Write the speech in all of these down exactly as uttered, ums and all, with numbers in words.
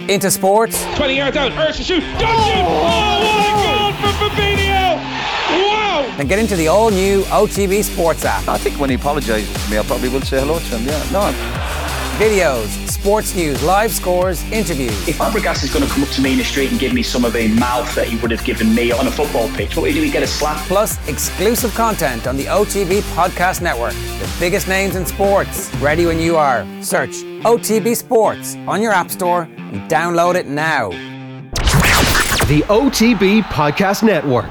into sports. twenty yards out, Ursha shoot, Dungeon! Oh, what a goal from Fabinho! Wow! Then get into the all-new O T B Sports app. I think when he apologises to me, I probably will say hello to him, yeah. No. Videos, sports news, live scores, interviews. If Fabregas is going to come up to me in the street and give me some of the mouth that he would have given me on a football pitch, what do you do? We get a slap? Plus, exclusive content on the O T B Podcast Network. The biggest names in sports. Ready when you are. Search O T B Sports on your app store and download it now. The O T B Podcast Network.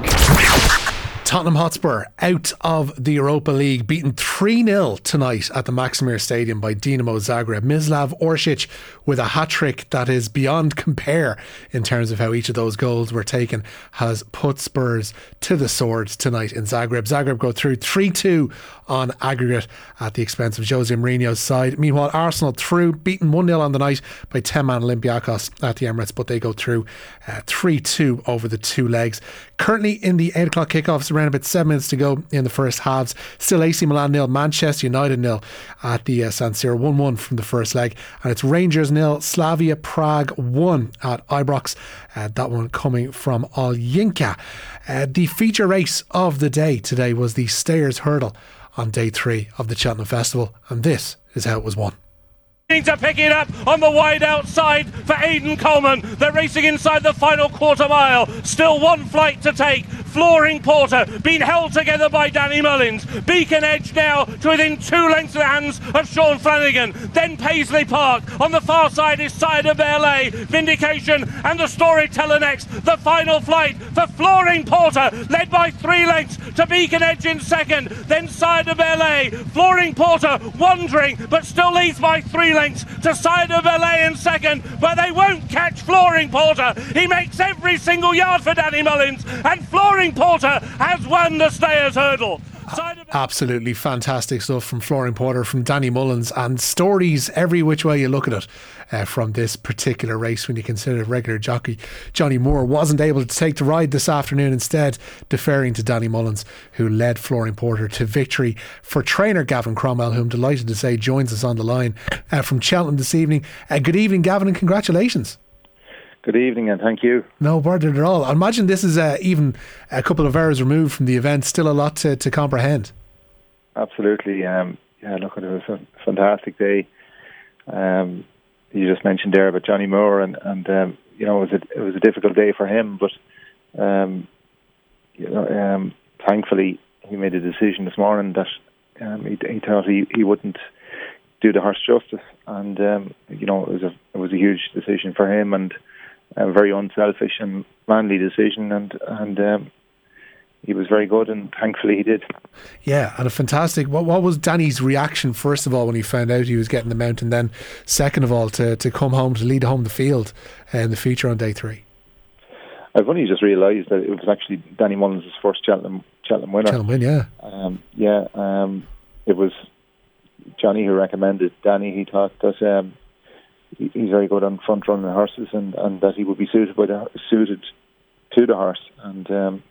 Tottenham Hotspur out of the Europa League, beaten three nil tonight at the Maksimir Stadium by Dinamo Zagreb. Mislav Orsic with a hat-trick that is beyond compare in terms of how each of those goals were taken, has put Spurs to the sword tonight in Zagreb. Zagreb go through three two on aggregate at the expense of Jose Mourinho's side. Meanwhile, Arsenal through, beaten one nil on the night by ten-man Olympiacos at the Emirates, but they go through uh, three two over the two legs. Currently in the eight o'clock kickoffs, around about seven minutes to go in the first halves. Still A C Milan nil, Manchester United nil at the uh, San Siro, one one from the first leg. And it's Rangers nil, Slavia Prague one at Ibrox. Uh, that one coming from Olyinka. Uh, the feature race of the day today was the Stayers Hurdle on day three of the Cheltenham Festival, and this is how it was won. To pick it up on the wide outside for Aidan Coleman. They're racing inside the final quarter mile. Still one flight to take. Flooring Porter being held together by Danny Mullins. Beacon Edge now to within two lengths of the hands of Sean Flanagan. Then Paisley Park. On the far side is Cider Ballet. Vindication and the Storyteller next. The final flight for Flooring Porter, led by three lengths to Beacon Edge in second. Then Cider Ballet. Flooring Porter wandering but still leads by three lengths to Cider Ballet in second, but they won't catch Flooring Porter. He makes every single yard for Danny Mullins, and Flooring Porter has won the Stayers Hurdle. Absolutely fantastic stuff from Flooring Porter, from Danny Mullins, and stories every which way you look at it uh, from this particular race, when you consider regular jockey Johnny Moore wasn't able to take the ride this afternoon, instead deferring to Danny Mullins, who led Flooring Porter to victory. For trainer Gavin Cromwell, who I'm delighted to say joins us on the line uh, from Cheltenham this evening. Uh, good evening, Gavin, and congratulations. Good evening, and thank you. No bother at all. I imagine this is uh, even a couple of hours removed from the event, still a lot to, to comprehend. Absolutely. Um, yeah, look, it was a fantastic day. Um, you just mentioned there about Johnny Moore, and, and um, you know, it was a, it was a difficult day for him, but um, you know, um, thankfully he made a decision this morning that um, he, he thought he, he wouldn't do the horse justice, and um, you know, it was a it was a huge decision for him, and a very unselfish and manly decision, and and um, he was very good, and thankfully he did. Yeah, and a fantastic. What what was Danny's reaction first of all when he found out he was getting the mount, and then second of all to, to come home to lead home the field in the feature on day three? I've only just realised that it was actually Danny Mullins' first Cheltenham Cheltenham winner. Cheltenham win, yeah. Um, yeah, um, it was Johnny who recommended Danny. He thought that um, he, he's very good on front running horses, and, and that he would be suited by the, suited to the horse, and um,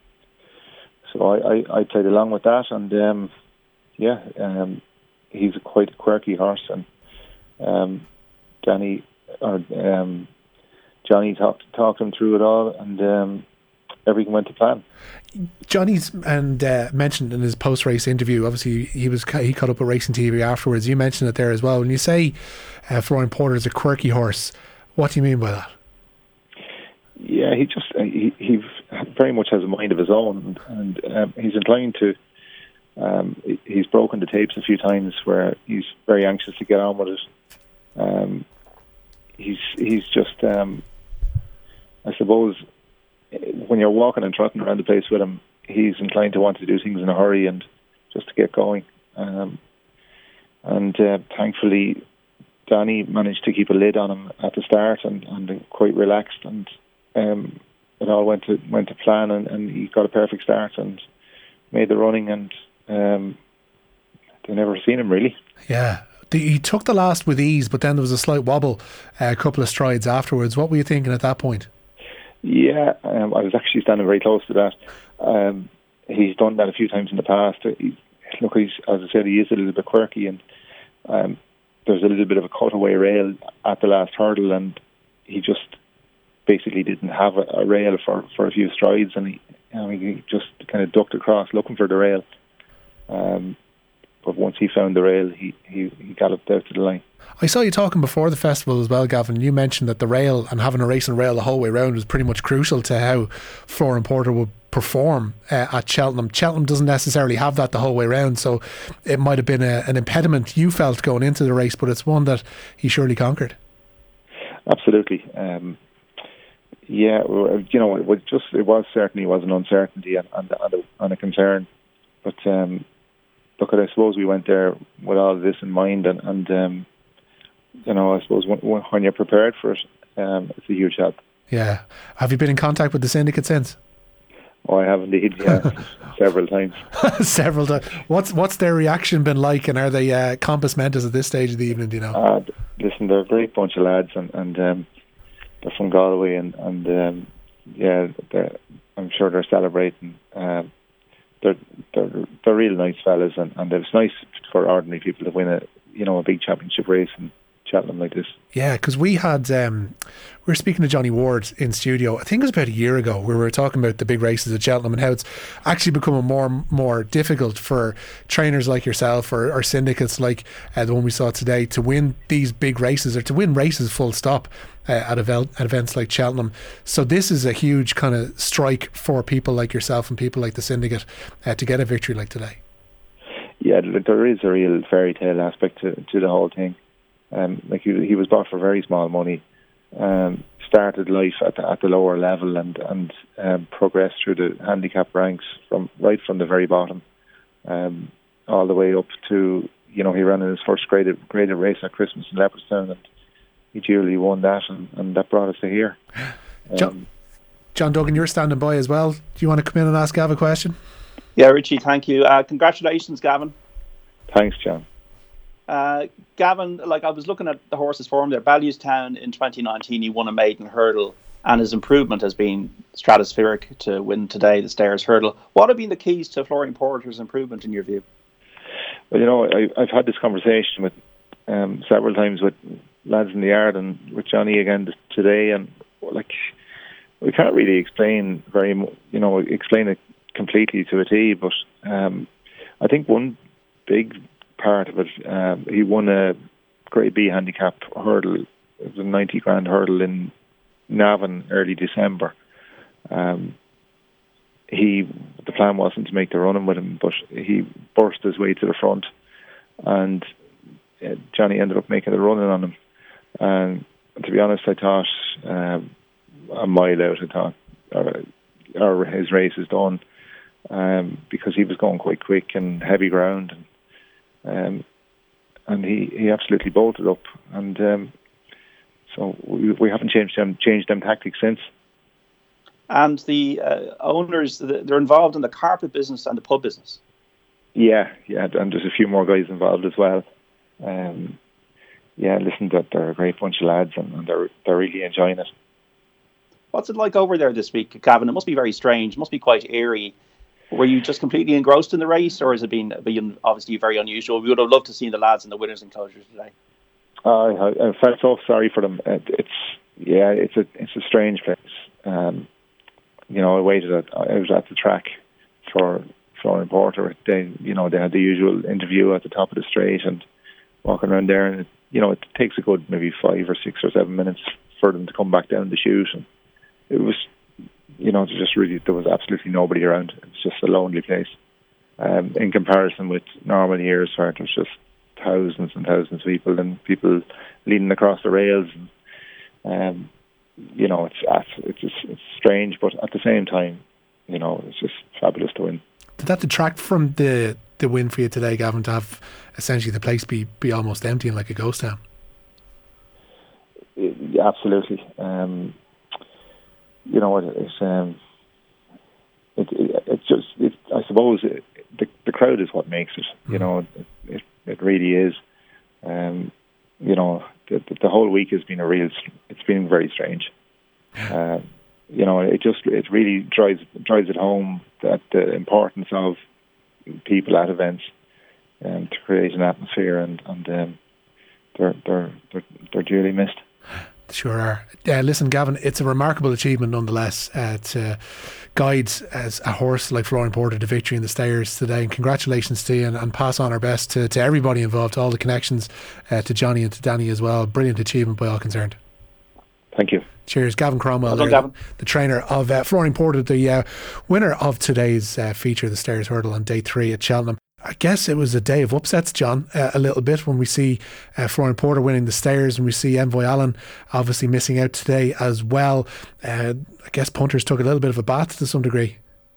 so I, I, I played along with that, and um, yeah, um, he's a quite a quirky horse, and um, Danny or um, Johnny talked talked him through it all, and um, everything went to plan. Johnny's and uh, mentioned in his post-race interview, obviously he was he caught up with Racing T V afterwards. You mentioned it there as well. When you say uh, Flooring Porter is a quirky horse, what do you mean by that? Yeah, he just he, he very much has a mind of his own, and um, he's inclined to. Um, he's broken the tapes a few times where he's very anxious to get on with it. Um, he's he's just, um, I suppose, when you're walking and trotting around the place with him, he's inclined to want to do things in a hurry and just to get going. Um, and uh, thankfully, Danny managed to keep a lid on him at the start, and, and quite relaxed, and um, it all went to went to plan, and, and he got a perfect start and made the running, and um, they never seen him really. Yeah. He took the last with ease, but then there was a slight wobble, uh, a couple of strides afterwards. What were you thinking at that point? Yeah, um, I was actually standing very close to that. Um, he's done that a few times in the past. He, look, he's, as I said, he is a little bit quirky, and um, there's a little bit of a cutaway rail at the last hurdle, and he just basically didn't have a, a rail for, for a few strides, and he, you know, he just kind of ducked across looking for the rail. Um, but once he found the rail, he, he, he galloped out to the line. I saw you talking before the festival as well, Gavin. You mentioned that the rail and having a race on rail the whole way around was pretty much crucial to how Florian Porter would perform uh, at Cheltenham. Cheltenham doesn't necessarily have that the whole way around, so it might have been a, an impediment you felt going into the race, but it's one that he surely conquered. Absolutely. Um, yeah, you know, it was just it was certainly was an uncertainty and, and, and, a, and a concern. But um, look, I suppose we went there with all of this in mind, and, and um, you know, I suppose when, when you're prepared for it, um, it's a huge help. Yeah. Have you been in contact with the syndicate since? Oh, I have indeed, yeah, several times. Several times. What's what's their reaction been like, and are they uh, compass mentis at this stage of the evening, do you know? Uh, listen, they're a great bunch of lads, and, and um, they're from Galway, and, and um, yeah, I'm sure they're celebrating. Um, they're, they're, they're real nice fellas, and, and it's nice for ordinary people to win a, you know, a big championship race in Cheltenham like this. Yeah, because we had um, we were speaking to Johnny Ward in studio. I think it was about a year ago. We were talking about the big races at Cheltenham and how it's actually becoming more and more difficult for trainers like yourself or, or syndicates like uh, the one we saw today to win these big races, or to win races full stop uh, at, evel- at events like Cheltenham. So this is a huge kind of strike for people like yourself and people like the syndicate uh, to get a victory like today. Yeah, there is a real fairy tale aspect to, to the whole thing. Um, like he, he was bought for very small money, um, started life at the, at the lower level, and and um, progressed through the handicap ranks from right from the very bottom, um, all the way up to, you know, he ran in his first graded graded race at Christmas in Leopardstown, and he duly won that, and, and that brought us to here. Um, John, John Duggan, you're standing by as well. Do you want to come in and ask Gav a question? Yeah, Richie, thank you. Uh, congratulations, Gavin. Thanks, John. Uh, Gavin, like I was looking at the horses form there, Ballewstown in twenty nineteen, he won a maiden hurdle, and his improvement has been stratospheric to win today the Stairs Hurdle. What have been the keys to Florian Porter's improvement in your view? Well, you know, I, I've had this conversation with um, several times with lads in the yard and with Johnny again today, and like we can't really explain very, you know, explain it completely to a T, but um, I think one big part of it, um, he won a Grade B handicap hurdle. It was a ninety grand hurdle in Navan early December. Um, he the plan wasn't to make the running with him, but he burst his way to the front, and uh, Johnny ended up making the running on him. And to be honest, I thought um, a mile out, I thought or, or his race is done, um, because he was going quite quick and heavy ground. And, Um, and he, he absolutely bolted up, and um, so we, we haven't changed them changed them tactics since. And the uh, owners, they're involved in the carpet business and the pub business. Yeah, yeah, and there's a few more guys involved as well. Um, yeah, listen, that they're a great bunch of lads, and, and they're they're really enjoying it. What's it like over there this week, Gavin? It must be very strange. It must be quite eerie. Were you just completely engrossed in the race, or has it been, been obviously very unusual? We would have loved to see the lads in the winners' enclosure today. Uh, I, I felt so sorry for them. It, it's yeah, it's a it's a strange place. Um, you know, I waited at I was at the track for Florian Porter. They, you know, they had the usual interview at the top of the straight and walking around there, and it, you know, it takes a good maybe five or six or seven minutes for them to come back down the chute, and it was. You know, just really, there was absolutely nobody around. It was just a lonely place. Um, in comparison with normal years where there's just thousands and thousands of people and people leaning across the rails. And, um, you know, it's it's just, it's strange, but at the same time, you know, it's just fabulous to win. Did that detract from the the win for you today, Gavin, to have essentially the place be, be almost empty and like a ghost town? Yeah, absolutely. Um, You know what? It's um, it, it, it's just. It, I suppose it, the the crowd is what makes it. You know, it it, it really is. Um, you know, the, the whole week has been a real. It's been very strange. Uh, you know, it just it really drives drives it home that the importance of people at events, um, to create an atmosphere, and and um, they're they're they're they're duly missed. Sure are. Uh, listen, Gavin, it's a remarkable achievement nonetheless uh, to guide as a horse like Flooring Porter to victory in the Stayers today. And congratulations to you, and, and pass on our best to, to everybody involved, to all the connections, uh, to Johnny and to Danny as well. Brilliant achievement by all concerned. Thank you. Cheers. Gavin Cromwell, well done, there, Gavin. the trainer of uh, Flooring Porter, the uh, winner of today's uh, feature, the Stayers Hurdle on day three at Cheltenham. I guess it was a day of upsets, John, uh, a little bit, when we see uh, Flooring Porter winning the Stayers, and we see Envoy Allen obviously missing out today as well. Uh, I guess punters took a little bit of a bath to some degree.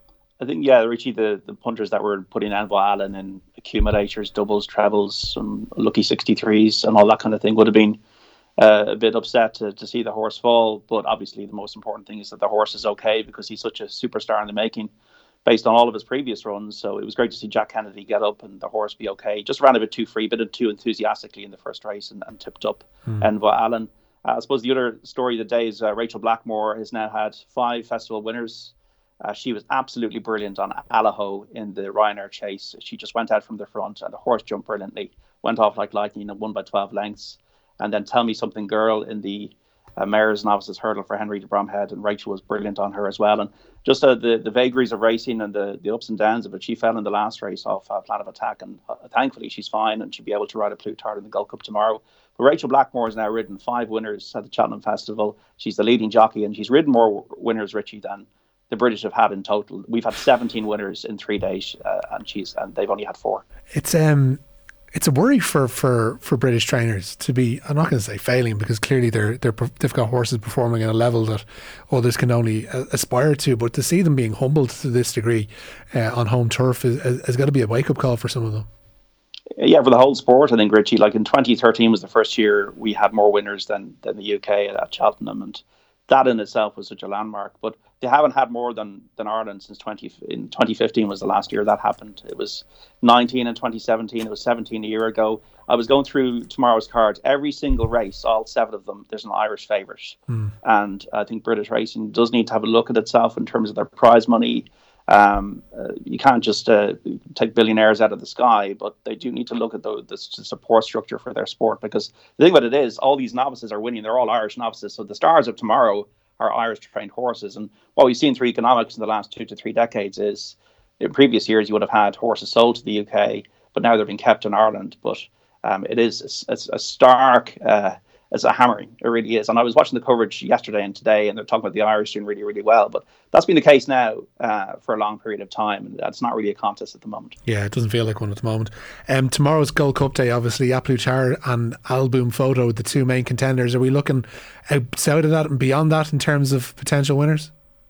I think, yeah, Richie, the, the punters that were putting Envoy Allen in accumulators, doubles, trebles, some lucky sixty-threes and all that kind of thing would have been uh, a bit upset to, to see the horse fall. But obviously the most important thing is that the horse is okay, because he's such a superstar in the making, based on all of his previous runs. So it was great to see Jack Kennedy get up and the horse be okay. Just ran a bit too free, bit too enthusiastically in the first race, and, and tipped up mm. Envoy Allen. Uh, I suppose the other story of the day is uh, Rachel Blackmore has now had five festival winners. Uh, she was absolutely brilliant on Allaho in the Ryanair chase. She just went out from the front, and the horse jumped brilliantly, went off like lightning and won by twelve lengths. And then Tell Me Something Girl in the Uh, Mayor's Novices Hurdle for Henry de Bromhead, and Rachel was brilliant on her as well. And just uh, the, the vagaries of racing and the, the ups and downs of it. She fell in the last race off uh, Plan of Attack, and uh, thankfully she's fine, and she'll be able to ride a Plutarch in the Gold Cup tomorrow. But Rachel Blackmore has now ridden five winners at the Cheltenham Festival. She's the leading jockey, and she's ridden more winners, Richie, than the British have had in total. We've had seventeen winners in three days, uh, and she's and they've only had four. It's um. It's a worry for, for, for British trainers to be, I'm not going to say failing, because clearly they're, they're, they've got horses performing at a level that others can only uh, aspire to, but to see them being humbled to this degree uh, on home turf is, is, is going to be a wake-up call for some of them. Yeah, for the whole sport, I think, Richie. Like in twenty thirteen was the first year we had more winners than, than the U K at, at Cheltenham, and that in itself was such a landmark. But they haven't had more than, than Ireland since twenty in twenty fifteen was the last year that happened. It was nineteen in twenty seventeen. It was seventeen a year ago. I was going through tomorrow's cards. Every single race, all seven of them, there's an Irish favourite. Mm. And I think British racing does need to have a look at itself in terms of their prize money. Um, uh, you can't just uh, take billionaires out of the sky, but they do need to look at the, the support structure for their sport, because the thing about it is all these novices are winning. They're all Irish novices. So the stars of tomorrow are Irish trained horses. And what we've seen through economics in the last two to three decades is in previous years you would have had horses sold to the U K, but now they're being kept in Ireland. But um, it is a, a, a stark, uh, it's a hammering. It really is. And I was watching the coverage yesterday and today, and they're talking about the Irish doing really, really well. But that's been the case now uh, for a long period of time, and it's not really a contest at the moment. Yeah, it doesn't feel like one at the moment. Um, tomorrow's Gold Cup day, obviously, A Plutarch and Album Photo, the two main contenders. Are we looking outside of that and beyond that in terms of potential winners?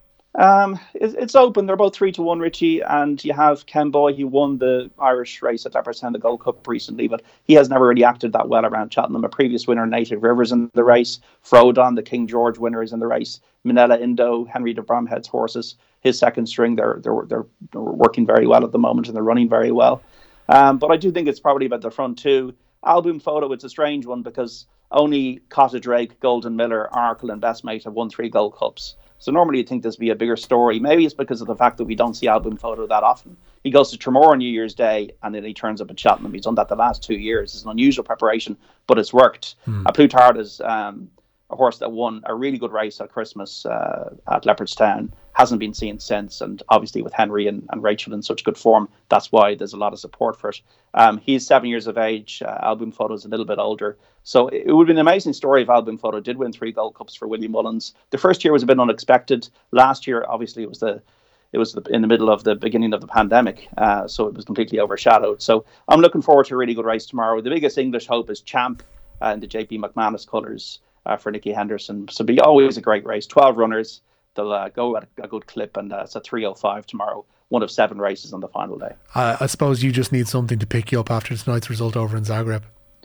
Um, it, it's open. They're both three to one, Richie, and you have Ken Boy, who won the Irish race at Leopardstown, the Gold Cup recently, but he has never really acted that well around Cheltenham. A previous winner, Native Rivers, in the race. Frodon, the King George winner, is in the race. Minella Indo, Henry de Bromhead's horses, his second string. They're they're they're, they're working very well at the moment, and they're running very well. Um, but I do think it's probably about the front two. Album Photo, it's a strange one because only Cotta Drake, Golden Miller, Arkle, and Bestmate have won three Gold Cups. So normally you'd think this would be a bigger story. Maybe it's because of the fact that we don't see Album Photo that often. He goes to Tremor on New Year's Day and then he turns up at Cheltenham. He's done that the last two years. It's an unusual preparation, but it's worked. Hmm. A Plutarch is um, a horse that won a really good race at Christmas uh, at Leopardstown. Hasn't been seen since, and obviously with Henry and, and Rachel in such good form, that's why there's a lot of support for it. Um, he's seven years of age. Uh, Album Photo is a little bit older. So it would be an amazing story if Album Photo did win three Gold Cups for William Mullins. The first year was a bit unexpected. Last year, obviously, it was the it was the, in the middle of the beginning of the pandemic, uh, so it was completely overshadowed. So I'm looking forward to a really good race tomorrow. The biggest English hope is Champ uh, in the J P McManus colours uh, for Nicky Henderson. So it'll be always a great race. twelve runners. They'll uh, go at a good clip, and uh, it's a three oh five tomorrow. One of seven races on the final day. Uh, I suppose you just need something to pick you up after tonight's result over in Zagreb.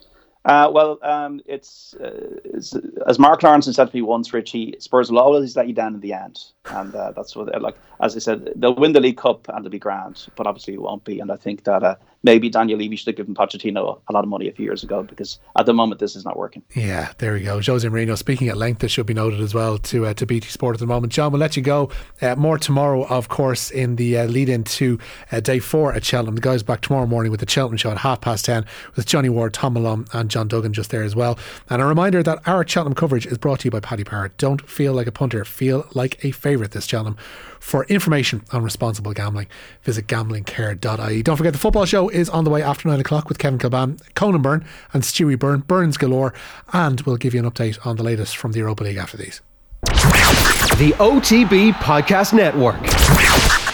Uh, well, um, it's, uh, it's as Mark Lawrenson said to me once, Richie, Spurs will always let you down in the end. and uh, that's what, like as I said, they'll win the League Cup and they'll be grand, but obviously it won't be. And I think that uh, maybe Daniel Levy should have given Pochettino a lot of money a few years ago, because at the moment this is not working. Yeah, there we go. Jose Mourinho speaking at length, it should be noted as well, to uh, to B T Sport at the moment. John, we'll let you go. Uh, more tomorrow, of course, in the uh, lead into uh, day four at Cheltenham. The guys back tomorrow morning with the Cheltenham show at half past ten with Johnny Ward, Tom Malone and John Duggan just there as well. And a reminder that our Cheltenham coverage is brought to you by Paddy Power. Don't feel like a punter, feel like a favourite this Cheltenham. For information on responsible gambling, visit gambling care dot I E. Don't forget the football show is on the way after nine o'clock with Kevin Kilban, Conan Byrne and Stewie Byrne, Burns galore, and we'll give you an update on the latest from the Europa League after these. The O T B Podcast Network.